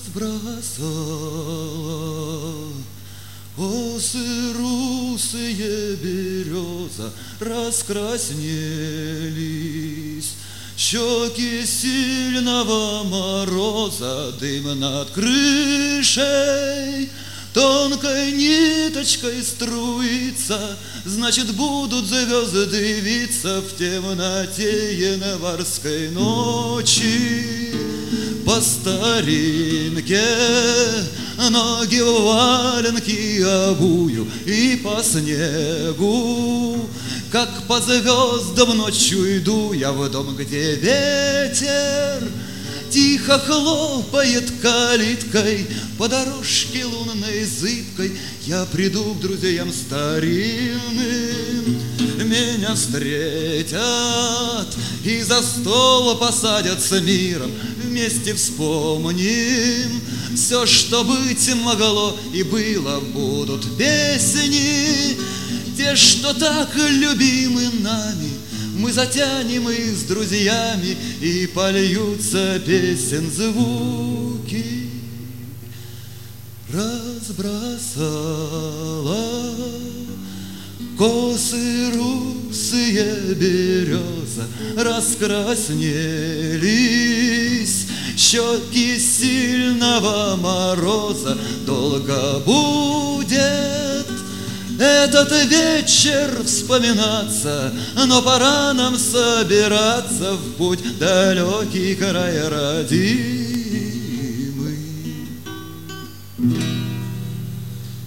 разбросала. Косы русые береза раскраснелись, щеки сильного мороза, дым над крышей тонкой ниточкой струится, значит, будут звезды виться в темноте январской ночи. По старинке ноги в валенки обую, и по снегу, как по звездам ночью иду я в дом, где ветер тихо хлопает калиткой, по дорожке лунной зыбкой я приду к друзьям старинным. Меня встретят и за стол посадят с миром, вместе вспомним все, что быть могло и было. Будут песни, те, что так любимы нами, мы затянем их с друзьями, и польются песен звуки. Разбросала косы русые береза, раскраснелись щеки сильного мороза. Долго будет этот вечер вспоминаться, но пора нам собираться в путь далекий край родить.